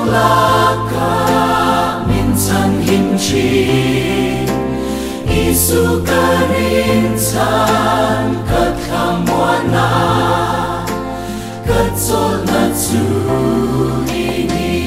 laka minsan himchi Isu karinsan katkamwana katsol na ini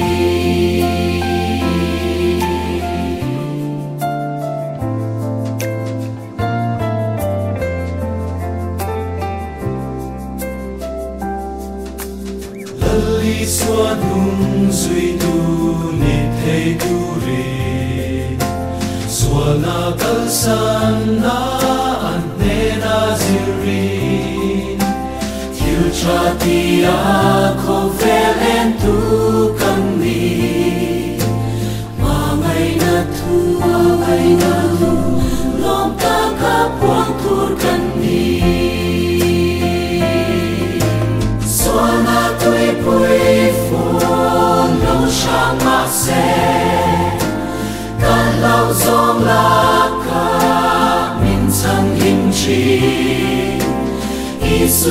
Lali swanung zui tu ni thei tu ri Swana kalsan na ante na zirin Thiu cha tia ko velen tu kamni Mangai na tu Lom ta ka puang tur kanni Swana tui pui phun Nông sang ma se Kan lau zong laka Min sang him chi Isu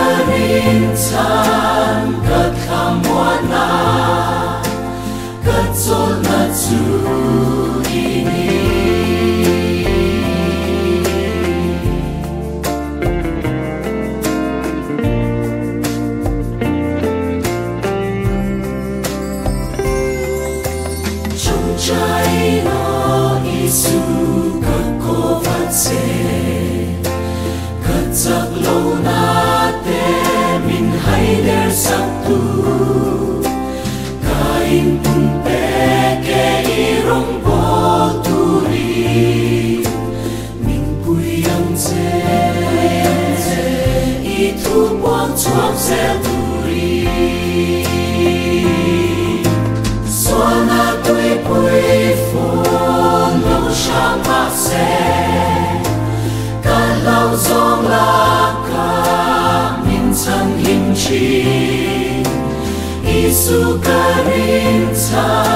karinsan Kat kamwana Kat zol na zu ini Chai no Isu kat ko vat se kat sak lo na te min hai der sak tu kain pun pe ke irong bo tu ri min pui yang se I tu buang chuak se tu ri Swana tui pui phun Nông sang ma se Kan lau zong laka Min sang him chi Isu karinsan